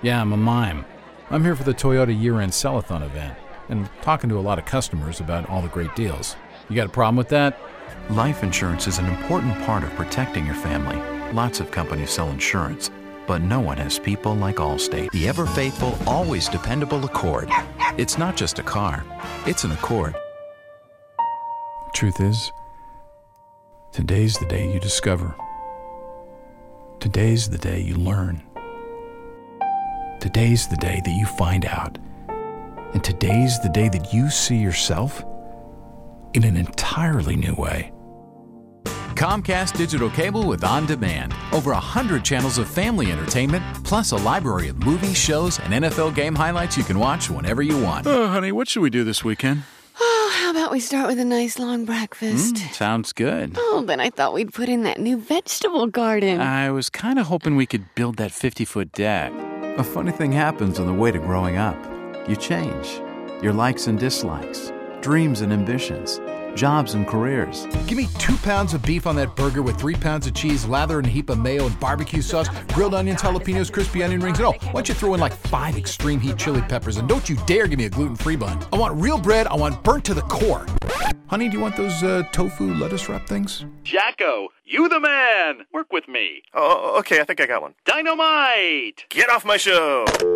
Yeah, I'm a mime. I'm here for the Toyota year-end sell-a-thon event and talking to a lot of customers about all the great deals. You got a problem with that? Life insurance is an important part of protecting your family. Lots of companies sell insurance, but no one has people like Allstate. The ever-faithful, always dependable Accord. It's not just a car, it's an Accord. Truth is, today's the day you discover. Today's the day you learn. Today's the day that you find out. And today's the day that you see yourself in an entirely new way. Comcast Digital Cable with On Demand. Over 100 channels of family entertainment, plus a library of movies, shows, and NFL game highlights you can watch whenever you want. Oh, honey, what should we do this weekend? Oh, how about we start with a nice long breakfast? Sounds good. Oh, then I thought we'd put in that new vegetable garden. I was kind of hoping we could build that 50-foot deck. A funny thing happens on the way to growing up. You change. Your likes and dislikes, dreams and ambitions, jobs and careers. Give me 2 pounds of beef on that burger with 3 pounds of cheese, lather in a heap of mayo and barbecue sauce, grilled onions, jalapenos, crispy onion rings, and why don't you throw in like 5 extreme heat chili peppers, and don't you dare give me a gluten-free bun. I want real bread, I want burnt to the core. Honey, do you want those tofu lettuce wrap things? Jacko, you the man! Work with me. Oh, okay, I think I got one. Dynamite! Get off my show!